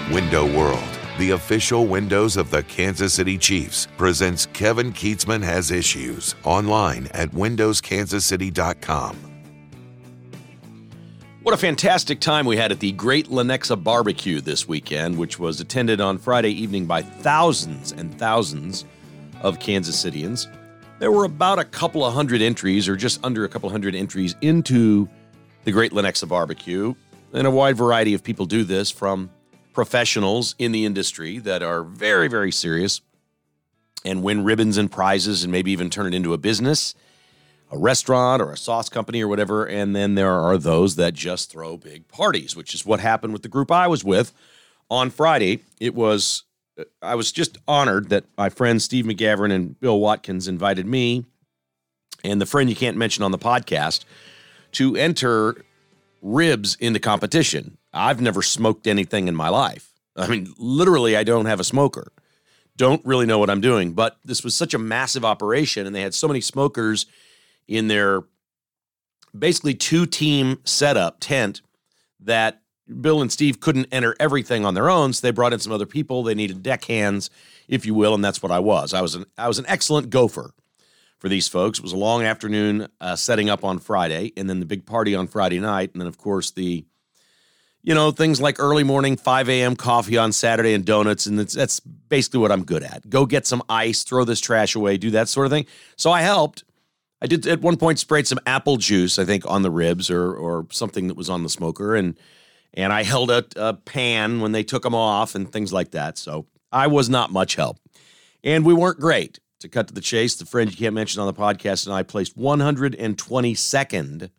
Window World, the official windows of the Kansas City Chiefs, presents Kevin Kietzman Has Issues online at windowskansascity.com. What a fantastic time we had at the Great Lenexa Barbecue this weekend, which was attended on Friday evening by thousands and thousands of Kansas Cityans. There were about a couple of hundred entries, or just under a couple hundred entries, into the Great Lenexa Barbecue. And a wide variety of people do this, from professionals in the industry that are very, very serious and win ribbons and prizes and maybe even turn it into a business, a restaurant or a sauce company or whatever. And then there are those that just throw big parties, which is what happened with the group I was with on Friday. I was just honored that my friends Steve McGavran and Bill Watkins invited me and the friend you can't mention on the podcast to enter ribs into competition. I've never smoked anything in my life. I mean, literally, I don't have a smoker. Don't really know what I'm doing. But this was such a massive operation, and they had so many smokers in their basically two-team setup tent that Bill and Steve couldn't enter everything on their own, so they brought in some other people. They needed deckhands, if you will, and that's what I was. I was an excellent gopher for these folks. It was a long afternoon setting up on Friday, and then the big party on Friday night, and then, of course, things like early morning, 5 a.m. coffee on Saturday and donuts, and that's basically what I'm good at. Go get some ice, throw this trash away, do that sort of thing. So I helped. I did at one point sprayed some apple juice, I think, on the ribs or something that was on the smoker, and I held a pan when they took them off and things like that. So I was not much help. And we weren't great. To cut to the chase, the friend you can't mention on the podcast and I placed 122nd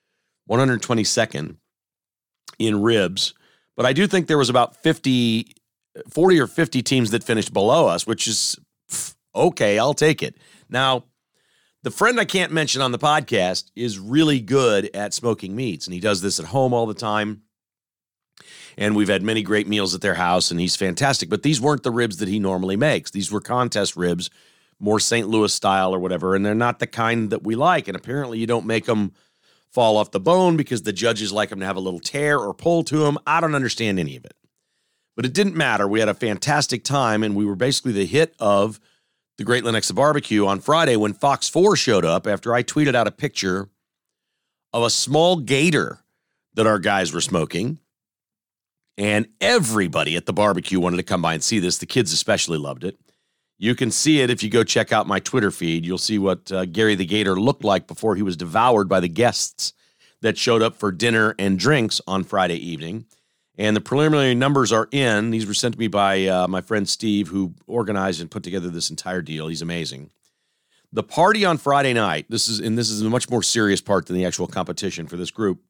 in ribs. But I do think there was about 40 or 50 teams that finished below us, which is okay, I'll take it. Now, the friend I can't mention on the podcast is really good at smoking meats, and he does this at home all the time. And we've had many great meals at their house, and he's fantastic. But these weren't the ribs that he normally makes. These were contest ribs, more St. Louis style or whatever, and they're not the kind that we like. And apparently you don't make them fall off the bone because the judges like them to have a little tear or pull to them. I don't understand any of it. But it didn't matter. We had a fantastic time, and we were basically the hit of the Great Lenexa Barbecue on Friday when Fox 4 showed up after I tweeted out a picture of a small gator that our guys were smoking. And everybody at the barbecue wanted to come by and see this. The kids especially loved it. You can see it if you go check out my Twitter feed. You'll see what Gary the Gator looked like before he was devoured by the guests that showed up for dinner and drinks on Friday evening. And the preliminary numbers are in. These were sent to me by my friend Steve, who organized and put together this entire deal. He's amazing. The party on Friday night, this is a much more serious part than the actual competition for this group.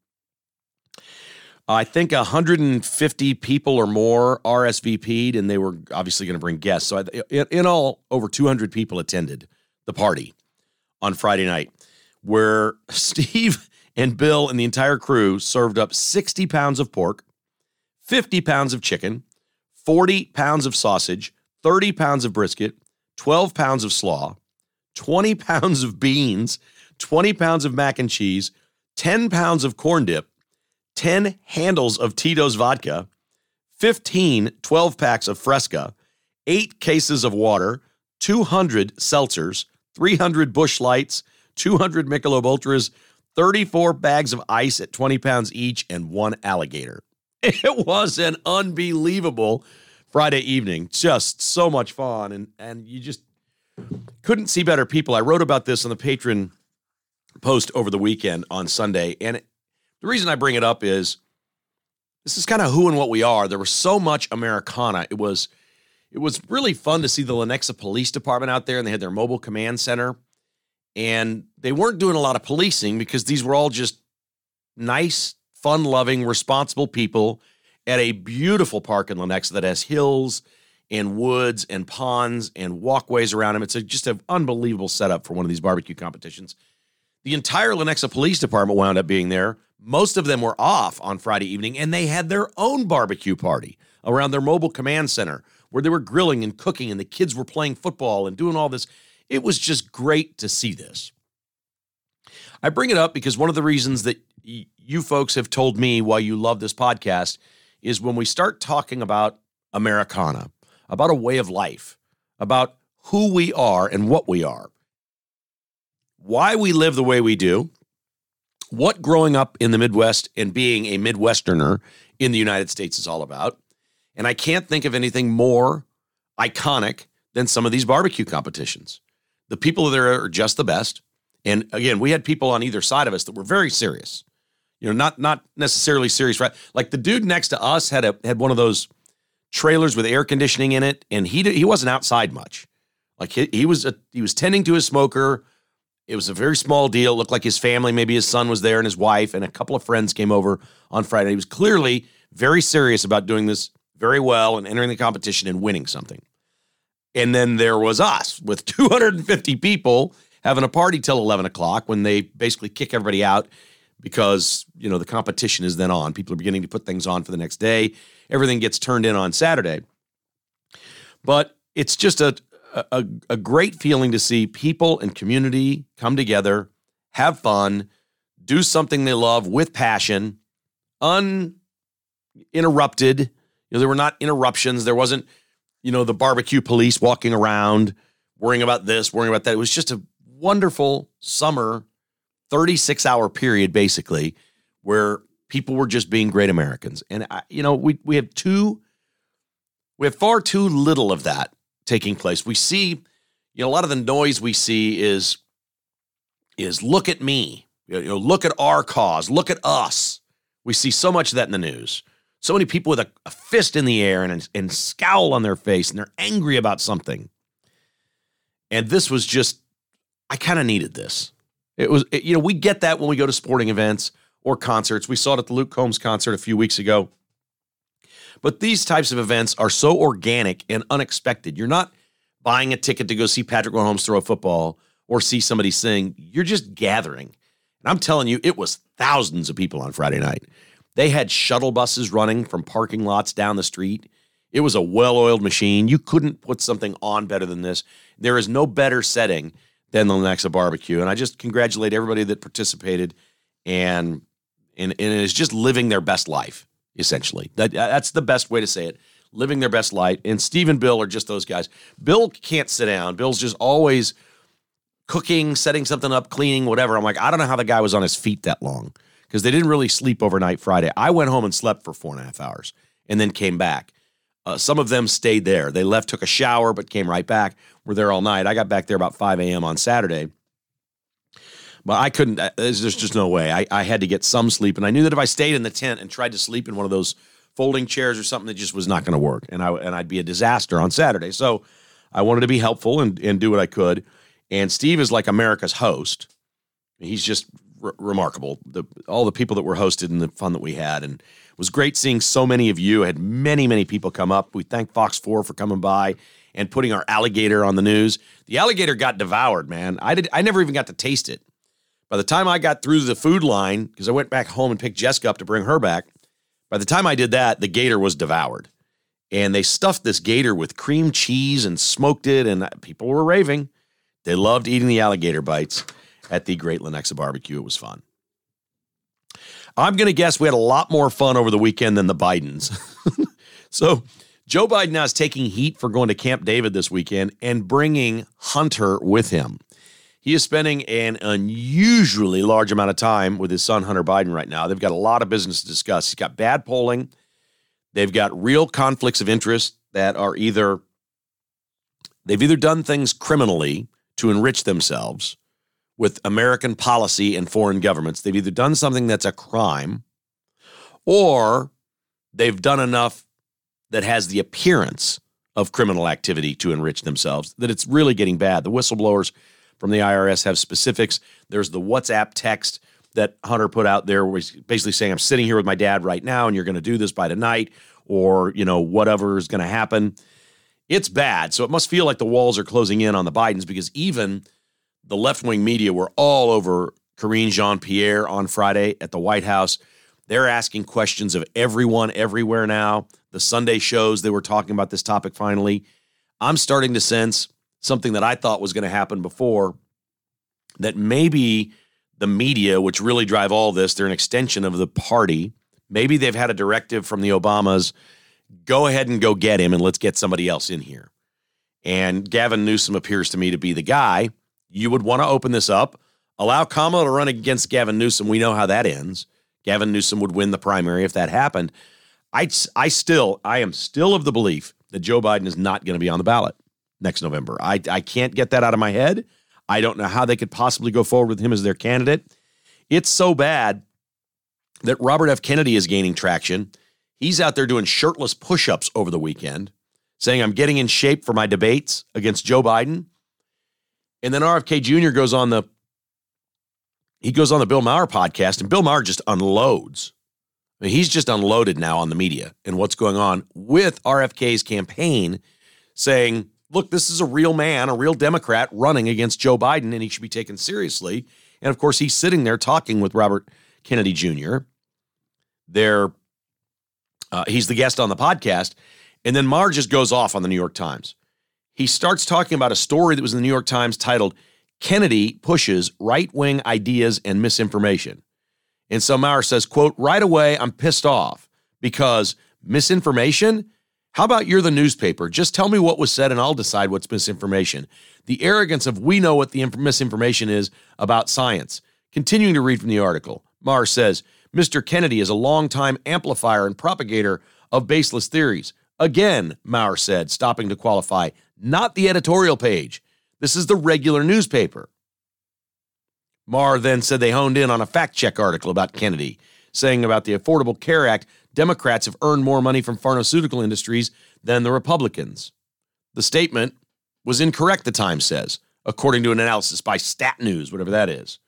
I think 150 people or more RSVP'd, and they were obviously going to bring guests. So in all, over 200 people attended the party on Friday night, where Steve and Bill and the entire crew served up 60 pounds of pork, 50 pounds of chicken, 40 pounds of sausage, 30 pounds of brisket, 12 pounds of slaw, 20 pounds of beans, 20 pounds of mac and cheese, 10 pounds of corn dip, 10 handles of Tito's vodka, 15 12-packs of Fresca, 8 cases of water, 200 seltzers, 300 Busch Lights, 200 Michelob Ultras, 34 bags of ice at 20 pounds each, and 1 alligator. It was an unbelievable Friday evening. Just so much fun, and you just couldn't see better people. I wrote about this on the Patreon post over the weekend on Sunday, and the reason I bring it up is this is kind of who and what we are. There was so much Americana. It was really fun to see the Lenexa Police Department out there, and they had their mobile command center. And they weren't doing a lot of policing because these were all just nice, fun-loving, responsible people at a beautiful park in Lenexa that has hills and woods and ponds and walkways around them. It's just an unbelievable setup for one of these barbecue competitions. The entire Lenexa Police Department wound up being there. Most of them were off on Friday evening, and they had their own barbecue party around their mobile command center where they were grilling and cooking, and the kids were playing football and doing all this. It was just great to see this. I bring it up because one of the reasons that you folks have told me why you love this podcast is when we start talking about Americana, about a way of life, about who we are and what we are, why we live the way we do, what growing up in the Midwest and being a Midwesterner in the United States is all about. And I can't think of anything more iconic than some of these barbecue competitions. The people there are just the best. And again, we had people on either side of us that were very serious. Not necessarily serious, right? Like the dude next to us had one of those trailers with air conditioning in it, and he wasn't outside much. Like he was tending to his smoker. It was a very small deal. It looked like his family, maybe his son was there and his wife and a couple of friends came over on Friday. He was clearly very serious about doing this very well and entering the competition and winning something. And then there was us with 250 people having a party till 11 o'clock when they basically kick everybody out because, the competition is then on. People are beginning to put things on for the next day. Everything gets turned in on Saturday. But it's just a great feeling to see people and community come together, have fun, do something they love with passion, uninterrupted. There were not interruptions. There wasn't, the barbecue police walking around, worrying about this, worrying about that. It was just a wonderful summer, 36-hour period, basically, where people were just being great Americans. And, we have far too little of that taking place. We see, a lot of the noise we see is look at me, look at our cause, look at us. We see so much of that in the news. So many people with a fist in the air and scowl on their face, and they're angry about something. And this was just, I kind of needed this. We get that when we go to sporting events or concerts. We saw it at the Luke Combs concert a few weeks ago. But these types of events are so organic and unexpected. You're not buying a ticket to go see Patrick Mahomes throw a football or see somebody sing. You're just gathering. And I'm telling you, it was thousands of people on Friday night. They had shuttle buses running from parking lots down the street. It was a well-oiled machine. You couldn't put something on better than this. There is no better setting than the Lenexa barbecue. And I just congratulate everybody that participated and is just living their best life, essentially. That's the best way to say it. Living their best life. And Steve and Bill are just those guys. Bill can't sit down. Bill's just always cooking, setting something up, cleaning, whatever. I'm like, I don't know how the guy was on his feet that long because they didn't really sleep overnight Friday. I went home and slept for 4.5 hours and then came back. Some of them stayed there. They left, took a shower, but came right back. Were there all night. I got back there about 5 a.m. on Saturday. But I couldn't, there's just no way. I had to get some sleep. And I knew that if I stayed in the tent and tried to sleep in one of those folding chairs or something, that just was not going to work. And I'd be a disaster on Saturday. So I wanted to be helpful and do what I could. And Steve is like America's host. He's just remarkable. All the people that were hosted and the fun that we had. And it was great seeing so many of you. I had many, many people come up. We thank Fox 4 for coming by and putting our alligator on the news. The alligator got devoured, man. I never even got to taste it. By the time I got through the food line, because I went back home and picked Jessica up to bring her back, by the time I did that, the gator was devoured. And they stuffed this gator with cream cheese and smoked it, and people were raving. They loved eating the alligator bites at the Great Lenexa Barbecue. It was fun. I'm going to guess we had a lot more fun over the weekend than the Bidens. So Joe Biden now is taking heat for going to Camp David this weekend and bringing Hunter with him. He is spending an unusually large amount of time with his son, Hunter Biden, right now. They've got a lot of business to discuss. He's got bad polling. They've got real conflicts of interest that are they've either done things criminally to enrich themselves with American policy and foreign governments. They've either done something that's a crime, or they've done enough that has the appearance of criminal activity to enrich themselves, that it's really getting bad. The whistleblowers from the IRS have specifics. There's the WhatsApp text that Hunter put out there where he's basically saying, I'm sitting here with my dad right now and you're going to do this by tonight, or, whatever is going to happen. It's bad. So it must feel like the walls are closing in on the Bidens, because even the left-wing media were all over Karine Jean-Pierre on Friday at the White House. They're asking questions of everyone everywhere now. The Sunday shows, they were talking about this topic finally. I'm starting to sense something that I thought was going to happen before, that maybe the media, which really drive all this, they're an extension of the party. Maybe they've had a directive from the Obamas go ahead and go get him and let's get somebody else in here. And Gavin Newsom appears to me to be the guy. You would want to open this up, allow Kamala to run against Gavin Newsom. We know how that ends. Gavin Newsom would win the primary if that happened. I am still of the belief that Joe Biden is not going to be on the ballot next November. I can't get that out of my head. I don't know how they could possibly go forward with him as their candidate. It's so bad that Robert F. Kennedy is gaining traction. He's out there doing shirtless push-ups over the weekend, saying, I'm getting in shape for my debates against Joe Biden. And then RFK Jr. goes on the Bill Maher podcast, and Bill Maher just unloads. I mean, he's just unloaded now on the media and what's going on with RFK's campaign, saying, look, this is a real man, a real Democrat running against Joe Biden, and he should be taken seriously. And of course, he's sitting there talking with Robert Kennedy Jr. He's the guest on the podcast. And then Maher just goes off on the New York Times. He starts talking about a story that was in the New York Times titled, Kennedy Pushes Right-Wing Ideas and Misinformation. And so Maher says, quote, right away, I'm pissed off because misinformation? How about you're the newspaper? Just tell me what was said and I'll decide what's misinformation. The arrogance of we know what the misinformation is about science. Continuing to read from the article, Maher says, Mr. Kennedy is a longtime amplifier and propagator of baseless theories. Again, Maher said, stopping to qualify, not the editorial page. This is the regular newspaper. Maher then said they honed in on a fact-check article about Kennedy, saying about the Affordable Care Act, Democrats have earned more money from pharmaceutical industries than the Republicans. The statement was incorrect, the Times says, according to an analysis by Stat News, whatever that is.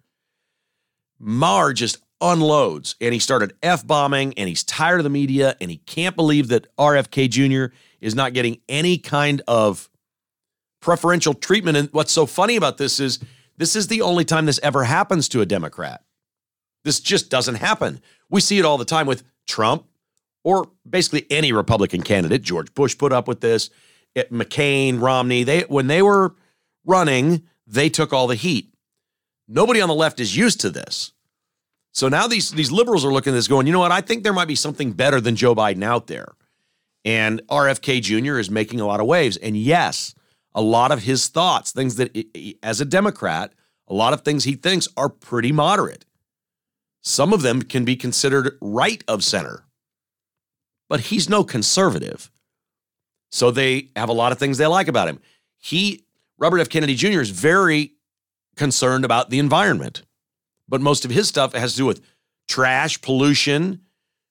Maher just unloads, and he started F-bombing, and he's tired of the media, and he can't believe that RFK Jr. is not getting any kind of preferential treatment. And what's so funny about this is the only time this ever happens to a Democrat. This just doesn't happen. We see it all the time with Trump or basically any Republican candidate. George Bush put up with this. McCain, Romney, when they were running, they took all the heat. Nobody on the left is used to this. So now these liberals are looking at this going, you know what, I think there might be something better than Joe Biden out there. And RFK Jr. is making a lot of waves. And yes, a lot of his thoughts, things that, as a Democrat, a lot of things he thinks are pretty moderate. Some of them can be considered right of center. But he's no conservative. So they have a lot of things they like about him. Robert F. Kennedy Jr. is very concerned about the environment. But most of his stuff has to do with trash, pollution,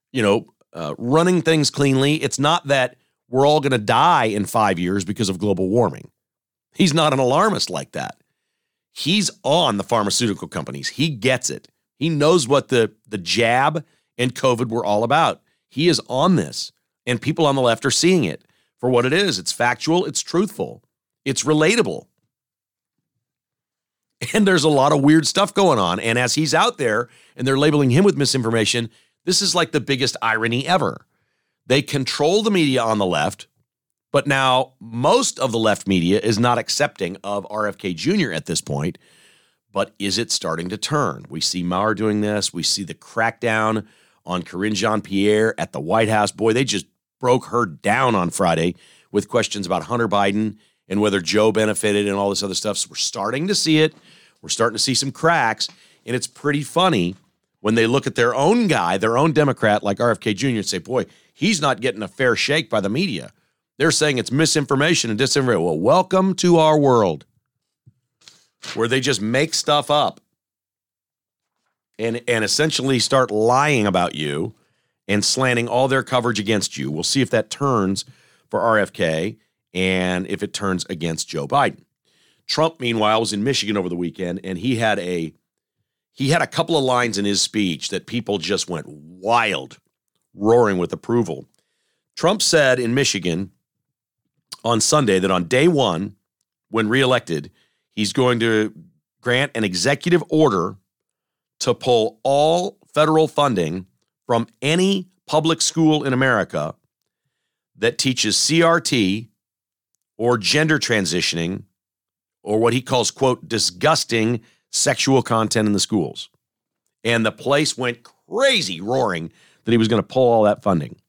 running things cleanly. It's not that we're all going to die in 5 years because of global warming. He's not an alarmist like that. He's on the pharmaceutical companies. He gets it. He knows what the jab and COVID were all about. He is on this, and people on the left are seeing it for what it is. It's factual. It's truthful. It's relatable. And there's a lot of weird stuff going on. And as he's out there and they're labeling him with misinformation, this is like the biggest irony ever. They control the media on the left, but now most of the left media is not accepting of RFK Jr. at this point. But is it starting to turn? We see Maher doing this. We see the crackdown on Karine Jean-Pierre at the White House. Boy, they just broke her down on Friday with questions about Hunter Biden and whether Joe benefited and all this other stuff. So we're starting to see it. We're starting to see some cracks. And it's pretty funny when they look at their own guy, their own Democrat like RFK Jr. and say, boy, he's not getting a fair shake by the media. They're saying it's misinformation and disinformation. Well, welcome to our world where they just make stuff up and essentially start lying about you and slanting all their coverage against you. We'll see if that turns for RFK and if it turns against Joe Biden. Trump, meanwhile, was in Michigan over the weekend, and he had a couple of lines in his speech that people just went wild, roaring with approval. Trump said in Michigan on Sunday that on day one, when reelected, he's going to grant an executive order to pull all federal funding from any public school in America that teaches CRT or gender transitioning or what he calls, quote, disgusting sexual content in the schools. And the place went crazy roaring that he was going to pull all that funding.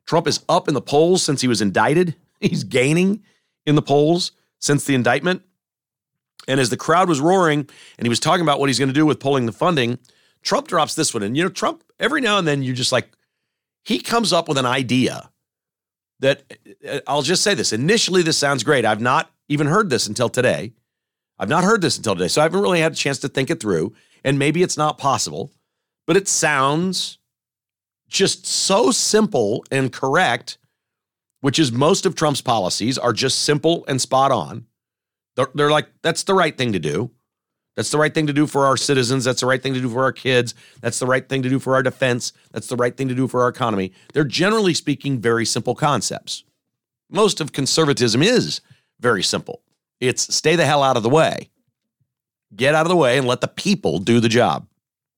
Trump is up in the polls since he was indicted. He's gaining in the polls since the indictment. And as the crowd was roaring and he was talking about what he's going to do with pulling the funding, Trump drops this one. And, Trump, every now and then you're just like, he comes up with an idea that, I'll just say this. Initially, this sounds great. I've not even heard this until today. So I haven't really had a chance to think it through. And maybe it's not possible, but it sounds just so simple and correct, which is most of Trump's policies are just simple and spot on. They're like, that's the right thing to do. That's the right thing to do for our citizens. That's the right thing to do for our kids. That's the right thing to do for our defense. That's the right thing to do for our economy. They're generally speaking very simple concepts. Most of conservatism is very simple. It's stay the hell out of the way. Get out of the way and let the people do the job.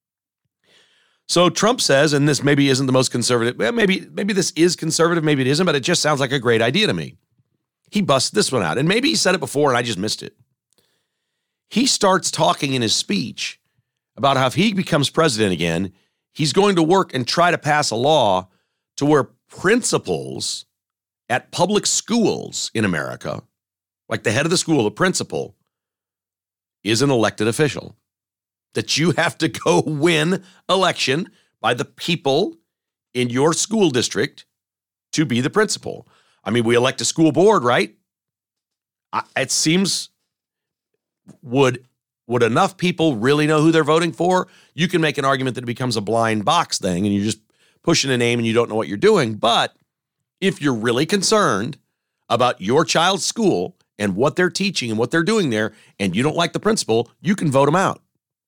So Trump says, and this maybe isn't the most conservative, maybe this is conservative, maybe it isn't, but it just sounds like a great idea to me. He busts this one out, and maybe he said it before and I just missed it. He starts talking in his speech about how if he becomes president again, he's going to work and try to pass a law to where principals at public schools in America, like the head of the school, the principal, is an elected official. That you have to go win election by the people in your school district to be the principal. I mean, we elect a school board, right? It seems, would enough people really know who they're voting for? You can make an argument that it becomes a blind box thing and you're just pushing a name and you don't know what you're doing. But if you're really concerned about your child's school and what they're teaching and what they're doing there, and you don't like the principal, you can vote them out.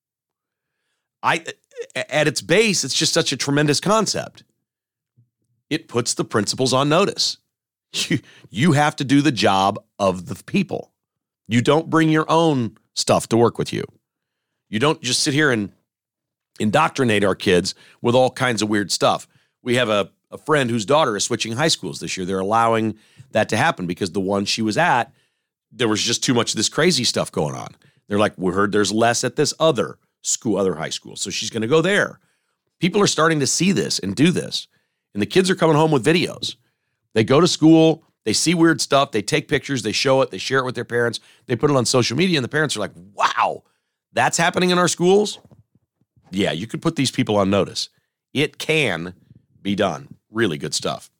At its base, it's just such a tremendous concept. It puts the principals on notice. You have to do the job of the people. You don't bring your own stuff to work with you. You don't just sit here and indoctrinate our kids with all kinds of weird stuff. We have a friend whose daughter is switching high schools this year. They're allowing that to happen because the one she was at, there was just too much of this crazy stuff going on. They're like, we heard there's less at this other high school. So she's going to go there. People are starting to see this and do this. And the kids are coming home with videos. They go to school, they see weird stuff, they take pictures, they show it, they share it with their parents, they put it on social media, and the parents are like, wow, that's happening in our schools? Yeah, you could put these people on notice. It can be done. Really good stuff.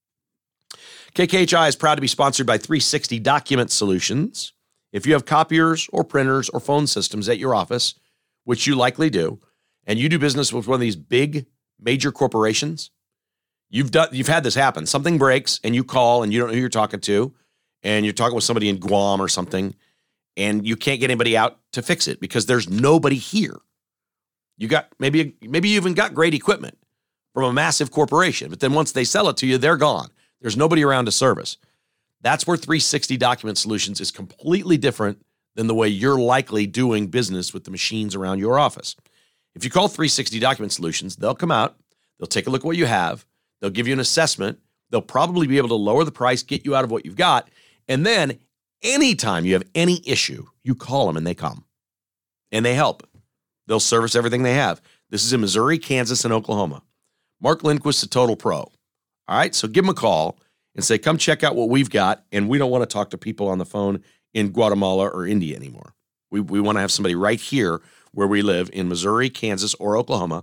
KKHI is proud to be sponsored by 360 Document Solutions. If you have copiers or printers or phone systems at your office, which you likely do, and you do business with one of these big major corporations, you've had this happen. Something breaks and you call and you don't know who you're talking to, and you're talking with somebody in Guam or something, and you can't get anybody out to fix it because there's nobody here. You got maybe you even got great equipment from a massive corporation, but then once they sell it to you, they're gone. There's nobody around to service. That's where 360 Document Solutions is completely different than the way you're likely doing business with the machines around your office. If you call 360 Document Solutions, they'll come out, they'll take a look at what you have, they'll give you an assessment, they'll probably be able to lower the price, get you out of what you've got, and then anytime you have any issue, you call them and they come. And they help. They'll service everything they have. This is in Missouri, Kansas, and Oklahoma. Mark Lindquist's a total pro. All right, so give them a call and say, come check out what we've got, and we don't want to talk to people on the phone in Guatemala or India anymore. We want to have somebody right here where we live in Missouri, Kansas, or Oklahoma.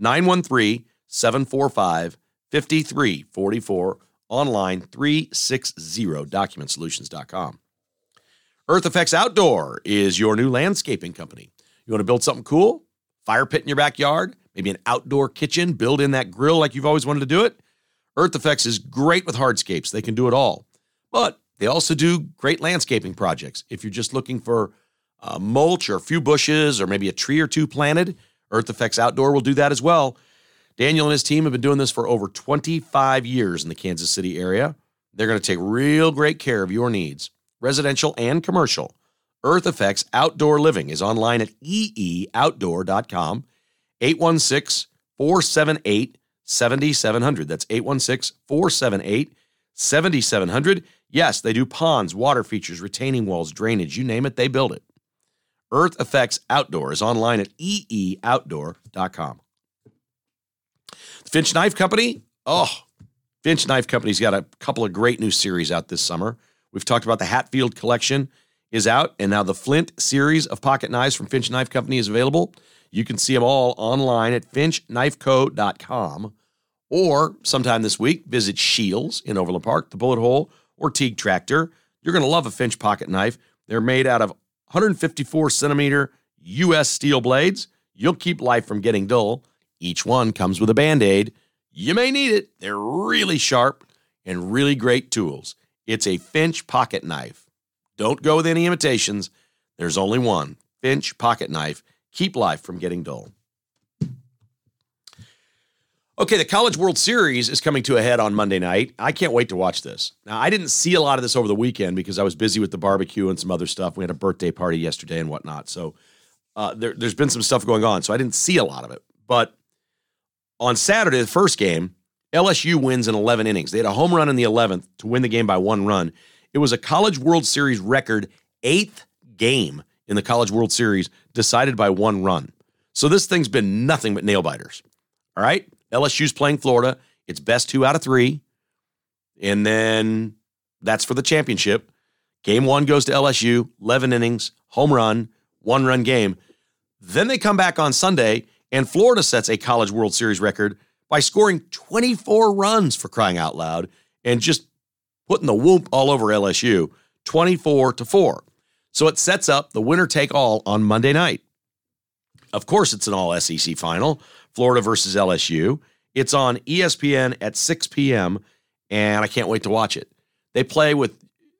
913-745-5344. Online, 360documentsolutions.com. Earth Effects Outdoor is your new landscaping company. You want to build something cool? Fire pit in your backyard? Maybe an outdoor kitchen? Build in that grill like you've always wanted to do it? Earth Effects is great with hardscapes. They can do it all. But they also do great landscaping projects. If you're just looking for mulch or a few bushes or maybe a tree or two planted, Earth Effects Outdoor will do that as well. Daniel and his team have been doing this for over 25 years in the Kansas City area. They're going to take real great care of your needs, residential and commercial. Earth Effects Outdoor Living is online at eeoutdoor.com, 816-478-7700. That's 816-478-7700. Yes, they do ponds, water features, retaining walls, drainage, you name it, they build it. Earth Effects Outdoor is online at eeoutdoor.com. The Finch Knife Company, Finch Knife Company's got a couple of great new series out this summer. We've talked about the Hatfield collection is out, and now the Flint series of pocket knives from Finch Knife Company is available. You can see them all online at finchknifeco.com, or sometime this week, visit Shields in Overland Park, the Bullet Hole, or Teague Tractor. You're going to love a Finch pocket knife. They're made out of 154 centimeter U.S. steel blades. You'll keep life from getting dull. Each one comes with a Band-Aid. You may need it. They're really sharp and really great tools. It's a Finch pocket knife. Don't go with any imitations. There's only one. Finch pocket knife. Keep life from getting dull. Okay, the College World Series is coming to a head on Monday night. I can't wait to watch this. Now, I didn't see a lot of this over the weekend because I was busy with the barbecue and some other stuff. We had a birthday party yesterday and whatnot. So there's been some stuff going on. So I didn't see a lot of it. But on Saturday, the first game, LSU wins in 11 innings. They had a home run in the 11th to win the game by 1 run. It was a College World Series record 8th game in the College World Series decided by 1 run. So this thing's been nothing but nail biters. All right? LSU's playing Florida. It's best 2 out of 3. And then that's for the championship. Game 1 goes to LSU, 11 innings, home run, 1-run game. Then they come back on Sunday, and Florida sets a College World Series record by scoring 24 runs, for crying out loud, and just putting the whoop all over LSU, 24-4. So it sets up the winner-take-all on Monday night. Of course, it's an all-SEC final, Florida versus LSU. It's on ESPN at 6 p.m., and I can't wait to watch it. They play with,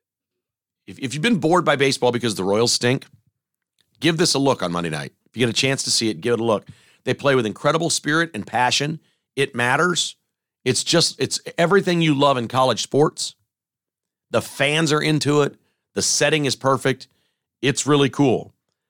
if you've been bored by baseball because the Royals stink, give this a look on Monday night. If you get a chance to see it, give it a look. They play with incredible spirit and passion. It matters. It's everything you love in college sports. The fans are into it. The setting is perfect. It's really cool.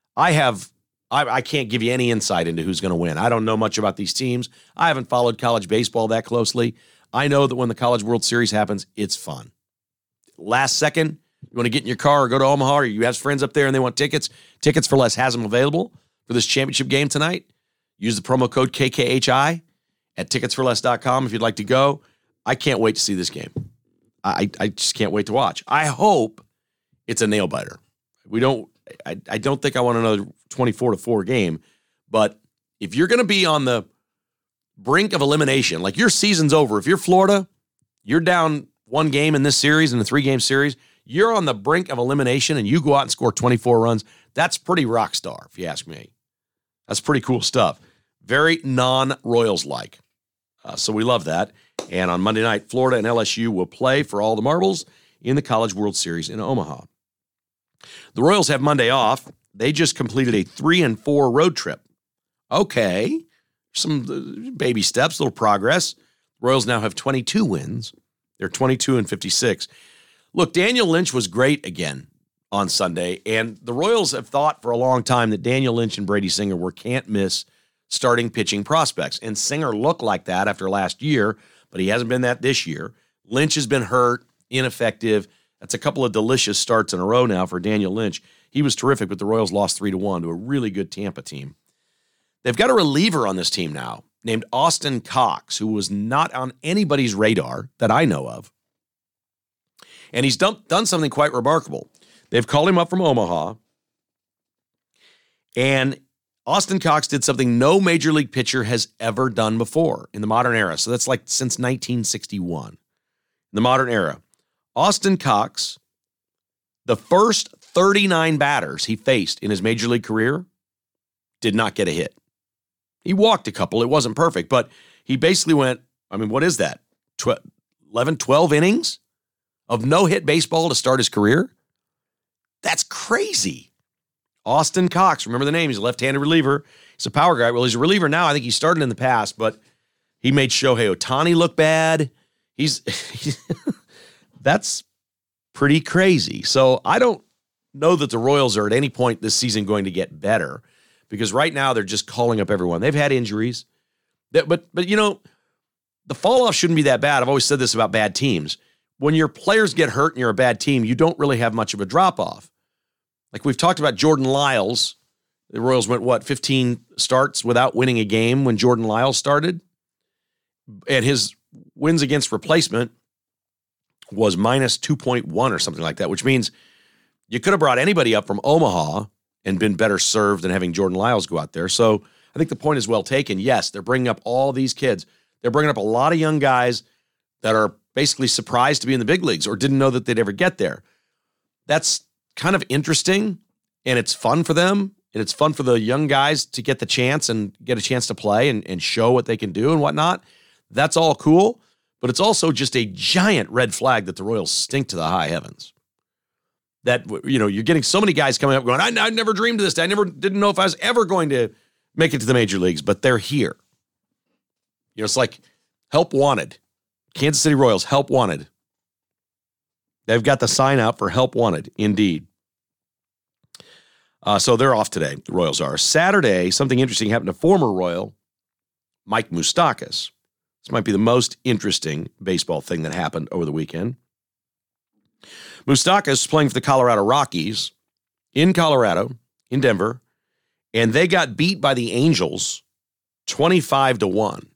I can't give you any insight into who's going to win. I don't know much about these teams. I haven't followed college baseball that closely. I know that when the College World Series happens, it's fun. Last second, you want to get in your car or go to Omaha, or you have friends up there and they want tickets. Tickets for Less has them available for this championship game tonight. Use the promo code KKHI at ticketsforless.com if you'd like to go. I can't wait to see this game. I just can't wait to watch. I hope it's a nail biter. I don't think I want another 24-4 game, but if you're going to be on the brink of elimination, like your season's over, if you're Florida, you're down 1 game in this series, in a 3-game series, you're on the brink of elimination and you go out and score 24 runs, that's pretty rock star, if you ask me. That's pretty cool stuff. Very non-Royals-like. So we love that. And on Monday night, Florida and LSU will play for all the marbles in the College World Series in Omaha. The Royals have Monday off. They just completed a 3-4 road trip. Okay, some baby steps, little progress. The Royals now have 22 wins. They're 22-56. Look, Daniel Lynch was great again on Sunday, and the Royals have thought for a long time that Daniel Lynch and Brady Singer were can't-miss starting pitching prospects. And Singer looked like that after last year, but he hasn't been that this year. Lynch has been hurt, ineffective. That's a couple of delicious starts in a row now for Daniel Lynch. He was terrific, but the Royals lost 3-1 to a really good Tampa team. They've got a reliever on this team now named Austin Cox, who was not on anybody's radar that I know of. And he's done something quite remarkable. They've called him up from Omaha, and Austin Cox did something no major league pitcher has ever done before in the modern era. So that's like since 1961. In the modern era, Austin Cox, the first 39 batters he faced in his major league career, did not get a hit. He walked a couple. It wasn't perfect, but he basically went, what is that? 11, 12 innings of no-hit baseball to start his career? That's crazy. Austin Cox, remember the name. He's a left-handed reliever. He's a power guy. Well, he's a reliever now. I think he started in the past, but he made Shohei Ohtani look bad. That's pretty crazy. So I don't know that the Royals are at any point this season going to get better, because right now they're just calling up everyone. They've had injuries. But the fall-off shouldn't be that bad. I've always said this about bad teams. When your players get hurt and you're a bad team, you don't really have much of a drop-off. Like we've talked about Jordan Lyles. The Royals went, 15 starts without winning a game when Jordan Lyles started? And his wins against replacement was minus 2.1 or something like that, which means you could have brought anybody up from Omaha and been better served than having Jordan Lyles go out there. So I think the point is well taken. Yes, they're bringing up all these kids. They're bringing up a lot of young guys that are basically surprised to be in the big leagues or didn't know that they'd ever get there. That's kind of interesting, and it's fun for them, and it's fun for the young guys to get the chance and get a chance to play and show what they can do and whatnot. That's all cool, but it's also just a giant red flag that the Royals stink to the high heavens. That, you know, you're getting so many guys coming up going, I never dreamed of this. I didn't know if I was ever going to make it to the major leagues, but they're here. You know, it's like help wanted. Kansas City Royals, help wanted. They've got the sign out for help wanted, indeed. So they're off today, the Royals are. Saturday, something interesting happened to former Royal Mike Moustakas. This might be the most interesting baseball thing that happened over the weekend. Moustakas is playing for the Colorado Rockies in Colorado, in Denver, and they got beat by the Angels 25-1.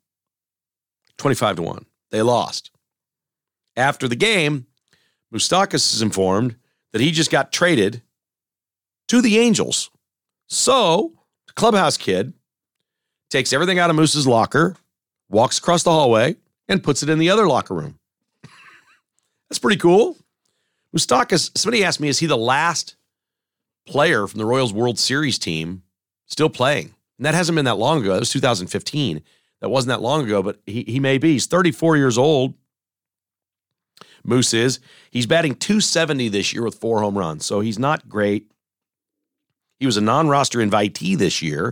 25-1. They lost. After the game, Moustakas is informed that he just got traded to the Angels. So, the clubhouse kid takes everything out of Moose's locker, walks across the hallway, and puts it in the other locker room. That's pretty cool. Moustakas, somebody asked me, is he the last player from the Royals World Series team still playing? And that hasn't been that long ago. That was 2015. That wasn't that long ago, but he may be. He's 34 years old. Moose is. He's batting .270 this year with 4 home runs, so he's not great. He was a non-roster invitee this year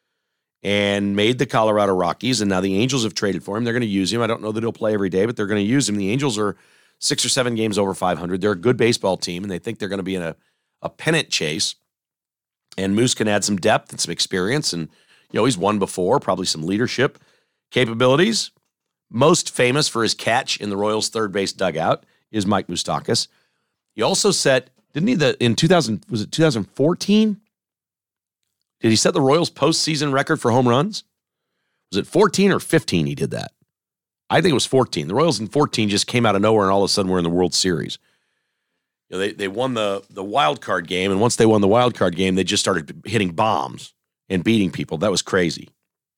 and made the Colorado Rockies, and now the Angels have traded for him. They're going to use him. I don't know that he'll play every day, but they're going to use him. The Angels are 6 or 7 games over 500. They're a good baseball team, and they think they're going to be in a pennant chase. And Moose can add some depth and some experience, and he's won before, probably some leadership capabilities. Most famous for his catch in the Royals' third base dugout is Mike Moustakas. He also set, didn't he, in 2014? Did he set the Royals' postseason record for home runs? Was it 14 or 15 he did that? I think it was 14. The Royals in 14 just came out of nowhere, and all of a sudden we're in the World Series. They won the wild card game, and once they won the wild card game, they just started hitting bombs and beating people. That was crazy.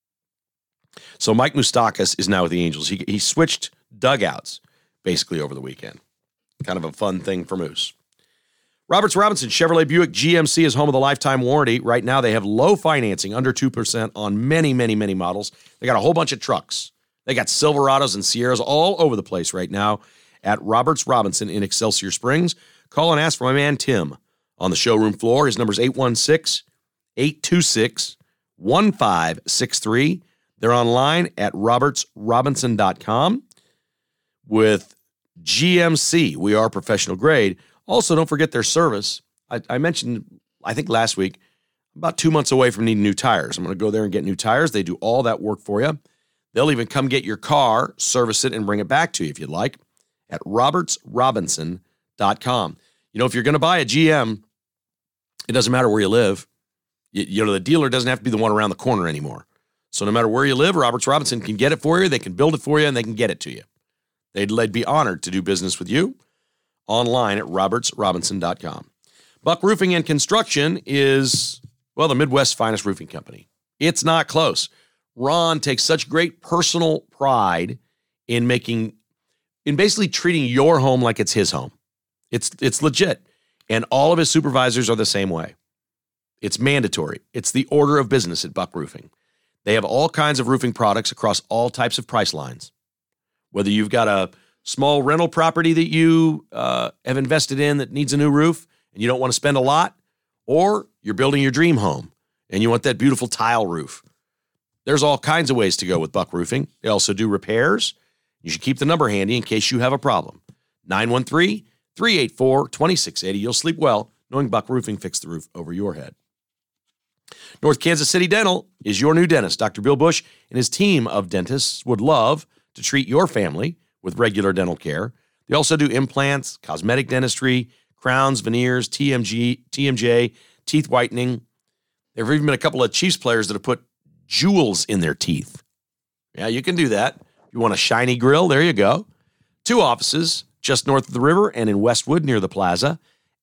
So Mike Moustakas is now with the Angels. He switched dugouts basically over the weekend. Kind of a fun thing for Moose. Roberts Robinson Chevrolet Buick GMC is home of the lifetime warranty. Right now they have low financing, under 2% on many, many, many models. They got a whole bunch of trucks. They got Silverados and Sierras all over the place right now at Roberts Robinson in Excelsior Springs. Call and ask for my man Tim on the showroom floor. His number is 816-826-1563. They're online at robertsrobinson.com. With GMC, we are professional grade. Also, don't forget their service. I mentioned, I think last week, about 2 months away from needing new tires. I'm going to go there and get new tires. They do all that work for you. They'll even come get your car, service it, and bring it back to you if you'd like at robertsrobinson.com. If you're going to buy a GM, it doesn't matter where you live. The dealer doesn't have to be the one around the corner anymore. So no matter where you live, Roberts Robinson can get it for you. They can build it for you, and they can get it to you. They'd be honored to do business with you online at robertsrobinson.com. Buck Roofing and Construction is, the Midwest's finest roofing company. It's not close. Ron takes such great personal pride in basically treating your home like it's his home. It's legit. And all of his supervisors are the same way. It's mandatory. It's the order of business at Buck Roofing. They have all kinds of roofing products across all types of price lines. Whether you've got a small rental property that you have invested in that needs a new roof and you don't want to spend a lot, or you're building your dream home and you want that beautiful tile roof. There's all kinds of ways to go with Buck Roofing. They also do repairs. You should keep the number handy in case you have a problem. 913-384-2680. You'll sleep well knowing Buck Roofing fixed the roof over your head. North Kansas City Dental is your new dentist. Dr. Bill Bush and his team of dentists would love to treat your family with regular dental care. They also do implants, cosmetic dentistry, crowns, veneers, TMJ, teeth whitening. There have even been a couple of Chiefs players that have put jewels in their teeth. Yeah, you can do that. You want a shiny grill? There you go. 2 offices just north of the river and in Westwood near the plaza.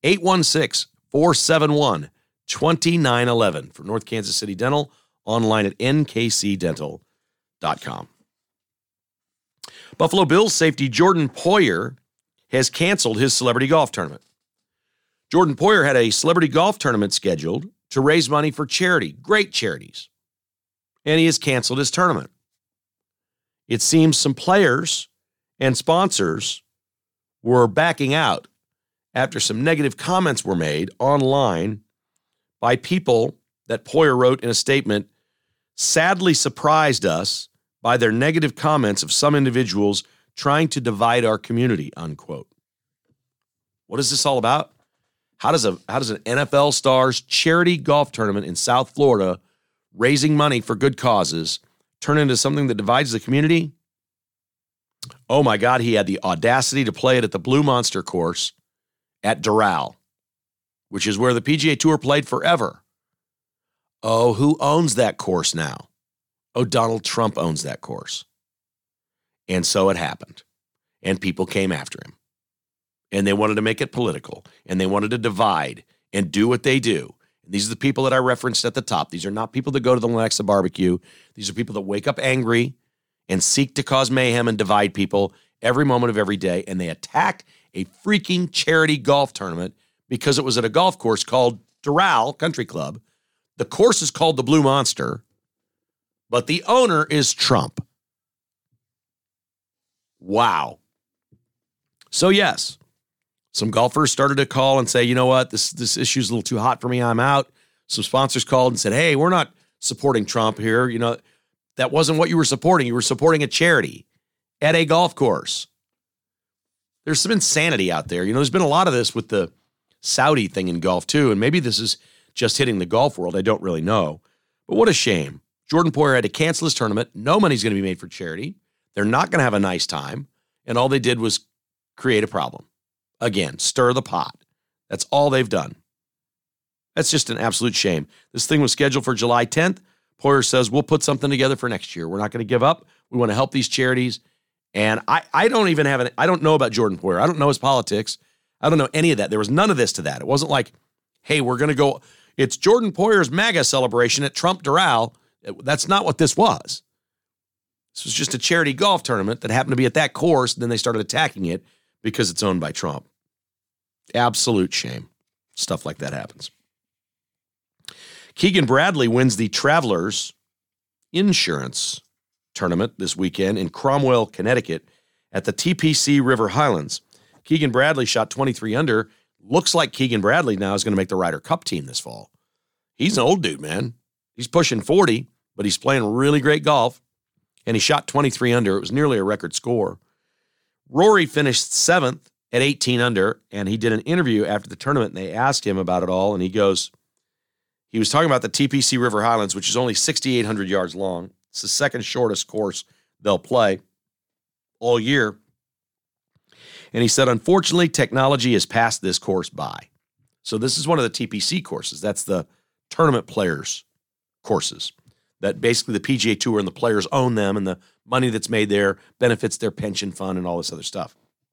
816-471-2911 for North Kansas City Dental, online at nkcdental.com. Buffalo Bills safety Jordan Poyer has canceled his celebrity golf tournament. Jordan Poyer had a celebrity golf tournament scheduled to raise money for charity, great charities, and he has canceled his tournament. It seems some players and sponsors were backing out after some negative comments were made online by people that Poyer wrote in a statement, sadly surprised us by their negative comments of some individuals trying to divide our community, unquote. What is this all about? How does an NFL star's charity golf tournament in South Florida, raising money for good causes, turn into something that divides the community? Oh my God, he had the audacity to play it at the Blue Monster course at Doral, which is where the PGA Tour played forever. Oh, who owns that course now? Oh, Donald Trump owns that course. And so it happened. And people came after him. And they wanted to make it political. And they wanted to divide and do what they do. And these are the people that I referenced at the top. These are not people that go to the Lenexa barbecue. These are people that wake up angry and seek to cause mayhem and divide people every moment of every day. And they attacked a freaking charity golf tournament because it was at a golf course called Doral Country Club. The course is called the Blue Monster, but the owner is Trump. Wow. So yes, some golfers started to call and say, you know what, this issue's a little too hot for me, I'm out. Some sponsors called and said, hey, we're not supporting Trump here. You know, that wasn't what you were supporting. You were supporting a charity at a golf course. There's some insanity out there. You know, there's been a lot of this with the Saudi thing in golf too, and maybe this is just hitting the golf world. I don't really know. But what a shame. Jordan Poyer had to cancel his tournament. No money's going to be made for charity. They're not going to have a nice time. And all they did was create a problem. Again, stir the pot. That's all they've done. That's just an absolute shame. This thing was scheduled for July 10th. Poyer says, we'll put something together for next year. We're not going to give up. We want to help these charities. And I don't know about Jordan Poyer. I don't know his politics. I don't know any of that. There was none of this to that. It wasn't like, hey, we're going to go. It's Jordan Poyer's MAGA celebration at Trump Doral. That's not what this was. This was just a charity golf tournament that happened to be at that course. And then they started attacking it because it's owned by Trump. Absolute shame. Stuff like that happens. Keegan Bradley wins the Travelers Insurance Tournament this weekend in Cromwell, Connecticut at the TPC River Highlands. Keegan Bradley shot 23 under. Looks like Keegan Bradley now is going to make the Ryder Cup team this fall. He's an old dude, man. He's pushing 40, but he's playing really great golf, and he shot 23 under. It was nearly a record score. Rory finished 7th at 18 under, and he did an interview after the tournament, and they asked him about it all, and he was talking about the TPC River Highlands, which is only 6,800 yards long. It's the second shortest course they'll play all year. And he said, unfortunately, technology has passed this course by. So this is one of the TPC courses. That's the tournament players courses that basically the PGA Tour and the players own them, and the money that's made there benefits their pension fund and all this other stuff.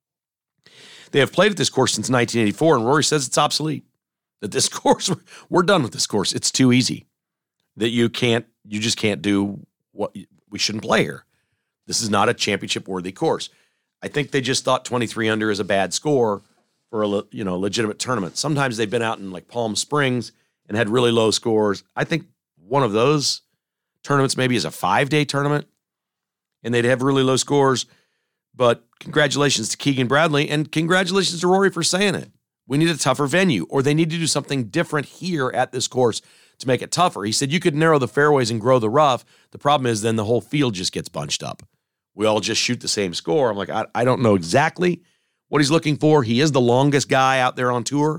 They have played at this course since 1984, and Rory says it's obsolete. That this course, we're done with this course. It's too easy. That you just can't do what we shouldn't play here. This is not a championship-worthy course. I think they just thought 23 under is a bad score for a legitimate tournament. Sometimes they've been out in like Palm Springs and had really low scores. I think one of those tournaments maybe is a 5-day tournament, and they'd have really low scores. But congratulations to Keegan Bradley, and congratulations to Rory for saying it. We need a tougher venue, or they need to do something different here at this course to make it tougher. He said you could narrow the fairways and grow the rough. The problem is then the whole field just gets bunched up. We all just shoot the same score. I'm like, I don't know exactly what he's looking for. He is the longest guy out there on tour.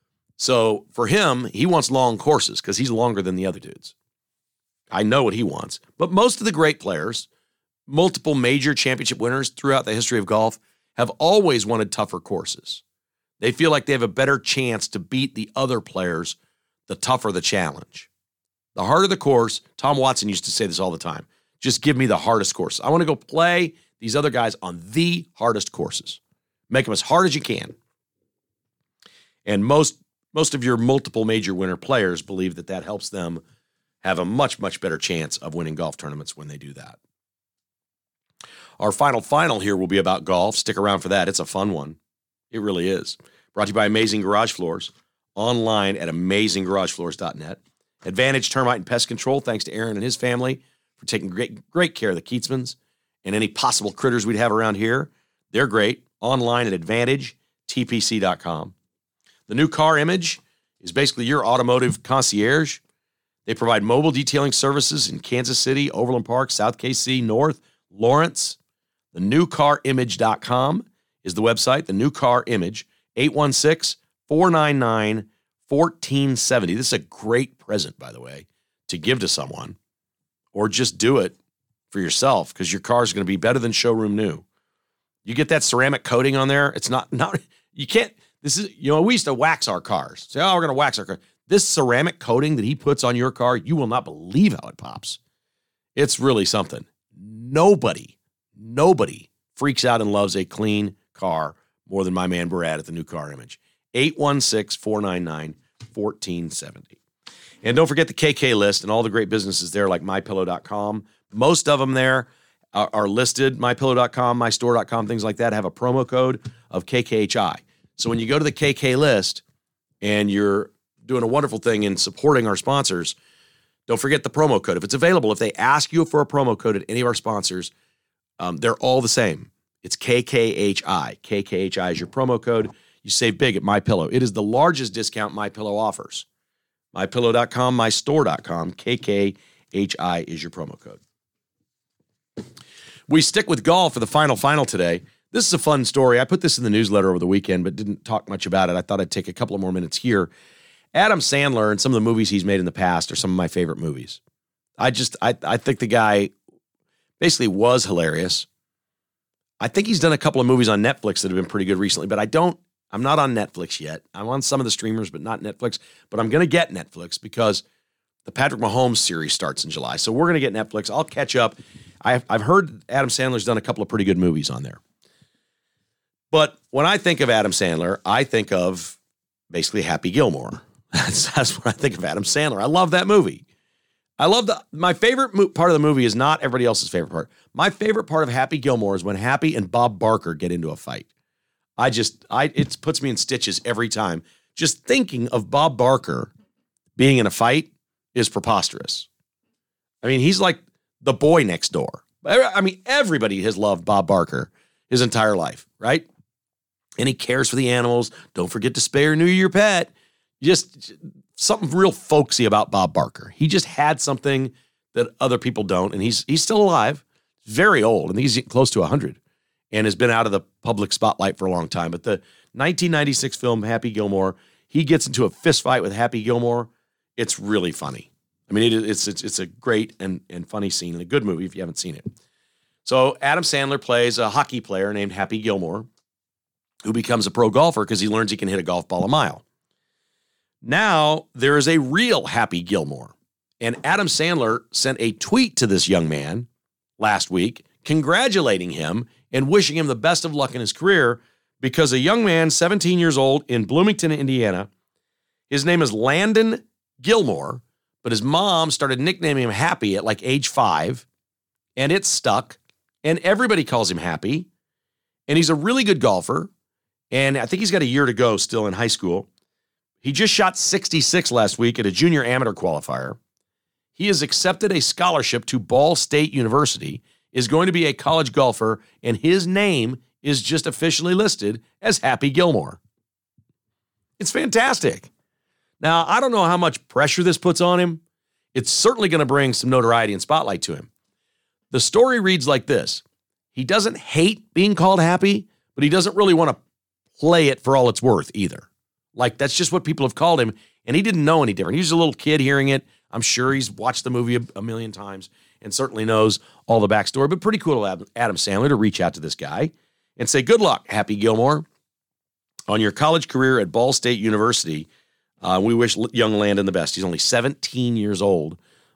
So for him, he wants long courses because he's longer than the other dudes. I know what he wants. But most of the great players, multiple major championship winners throughout the history of golf, have always wanted tougher courses. They feel like they have a better chance to beat the other players the tougher the challenge. The harder the course, Tom Watson used to say this all the time, Just give me the hardest course. I want to go play these other guys on the hardest courses. Make them as hard as you can. And most of your multiple major winner players believe that helps them have a much, much better chance of winning golf tournaments when they do that. Our final here will be about golf. Stick around for that. It's a fun one. It really is. Brought to you by Amazing Garage Floors. Online at AmazingGarageFloors.net. Advantage Termite and Pest Control, thanks to Aaron and his family for taking great care of the Keatsmans and any possible critters we'd have around here. They're great. Online at AdvantageTPC.com. The New Car Image is basically your automotive concierge. They provide mobile detailing services in Kansas City, Overland Park, South KC, North, Lawrence. The newcarimage.com is the website. The New Car Image, 816-499-1470. This is a great present, by the way, to give to someone, or just do it for yourself because your car is going to be better than showroom new. You get that ceramic coating on there. It's not you can't. This is, we used to wax our cars. Say, we're going to wax our car. This ceramic coating that he puts on your car, you will not believe how it pops. It's really something. Nobody freaks out and loves a clean car more than my man Brad at the New Car Image. 816-499-1470. And don't forget the KK list and all the great businesses there like MyPillow.com. Most of them there are listed. MyPillow.com, MyStore.com, things like that have a promo code of KKHI. So when you go to the KK list and you're doing a wonderful thing in supporting our sponsors, don't forget the promo code. If it's available, if they ask you for a promo code at any of our sponsors, they're all the same. It's KKHI. KKHI is your promo code. You save big at MyPillow. It is the largest discount MyPillow offers. MyPillow.com, MyStore.com. KKHI is your promo code. We stick with golf for the final today. This is a fun story. I put this in the newsletter over the weekend, but didn't talk much about it. I thought I'd take a couple of more minutes here. Adam Sandler and some of the movies he's made in the past are some of my favorite movies. I think the guy basically was hilarious. I think he's done a couple of movies on Netflix that have been pretty good recently, but I'm not on Netflix yet. I'm on some of the streamers, but not Netflix. But I'm going to get Netflix because the Patrick Mahomes series starts in July. So we're going to get Netflix. I'll catch up. I've heard Adam Sandler's done a couple of pretty good movies on there. But when I think of Adam Sandler, I think of basically Happy Gilmore. That's what I think of Adam Sandler. I love that movie. My favorite part of the movie is not everybody else's favorite part. My favorite part of Happy Gilmore is when Happy and Bob Barker get into a fight. It puts me in stitches every time. Just thinking of Bob Barker being in a fight is preposterous. I mean, he's like the boy next door. I mean, everybody has loved Bob Barker his entire life, right? And he cares for the animals. Don't forget to spay or neuter your pet. Just something real folksy about Bob Barker. He just had something that other people don't, and he's still alive, very old, and he's close to 100, and has been out of the public spotlight for a long time. But the 1996 film Happy Gilmore, he gets into a fist fight with Happy Gilmore. It's really funny. I mean, it's a great and funny scene and a good movie if you haven't seen it. So Adam Sandler plays a hockey player named Happy Gilmore who becomes a pro golfer because he learns he can hit a golf ball a mile. Now there is a real Happy Gilmore, and Adam Sandler sent a tweet to this young man last week congratulating him and wishing him the best of luck in his career because a young man, 17 years old, in Bloomington, Indiana, his name is Landon Gilmore, but his mom started nicknaming him Happy at like age 5, and it stuck, and everybody calls him Happy, and he's a really good golfer, and I think he's got a year to go still in high school. He just shot 66 last week at a junior amateur qualifier. He has accepted a scholarship to Ball State University, is going to be a college golfer, and his name is just officially listed as Happy Gilmore. It's fantastic. Now, I don't know how much pressure this puts on him. It's certainly going to bring some notoriety and spotlight to him. The story reads like this. He doesn't hate being called Happy, but he doesn't really want to play it for all it's worth either. Like, that's just what people have called him, and he didn't know any different. He was a little kid hearing it. I'm sure he's watched the movie a million times and certainly knows all the backstory, but pretty cool of Adam Sandler to reach out to this guy and say, good luck, Happy Gilmore, on your college career at Ball State University. We wish young Landon the best. He's only 17 years old,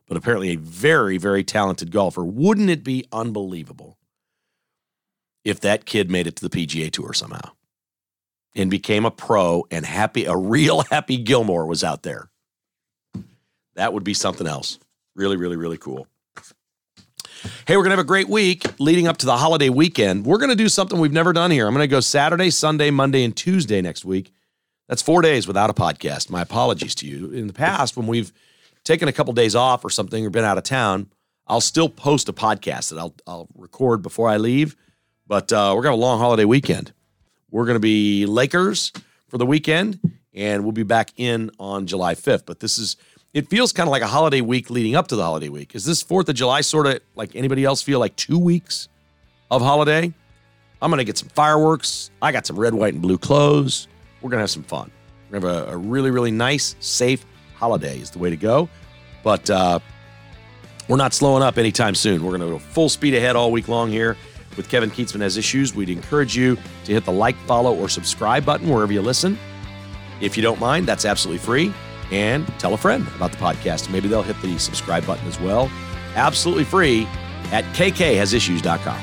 but apparently a very, very talented golfer. Wouldn't it be unbelievable if that kid made it to the PGA Tour somehow and became a pro and a real Happy Gilmore was out there? That would be something else. Really, really, really cool. Hey, we're going to have a great week leading up to the holiday weekend. We're going to do something we've never done here. I'm going to go Saturday, Sunday, Monday, and Tuesday next week. That's 4 days without a podcast. My apologies to you. In the past, when we've taken a couple days off or something or been out of town, I'll still post a podcast that I'll record before I leave. But we're going to have a long holiday weekend. We're going to be Lakers for the weekend, and we'll be back in on July 5th. But it feels kind of like a holiday week leading up to the holiday week. Is this 4th of July sort of like anybody else feel like 2 weeks of holiday? I'm going to get some fireworks. I got some red, white, and blue clothes. We're going to have some fun. We're going to have a really, really nice, safe holiday is the way to go. But we're not slowing up anytime soon. We're going to go full speed ahead all week long here with Kevin Kietzman Has Issues. We'd encourage you to hit the like, follow, or subscribe button wherever you listen. If you don't mind, that's absolutely free. And tell a friend about the podcast. Maybe they'll hit the subscribe button as well. Absolutely free at kkhasissues.com.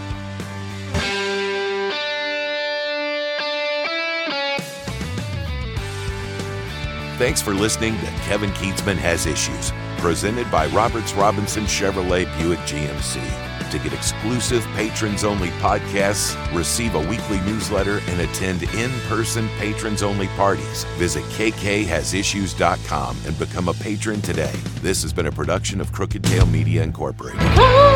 Thanks for listening to Kevin Kietzman Has Issues, presented by Roberts Robinson Chevrolet Buick GMC. To get exclusive patrons-only podcasts, receive a weekly newsletter, and attend in-person patrons-only parties, visit kkhasissues.com and become a patron today. This has been a production of Crooked Tail Media Incorporated.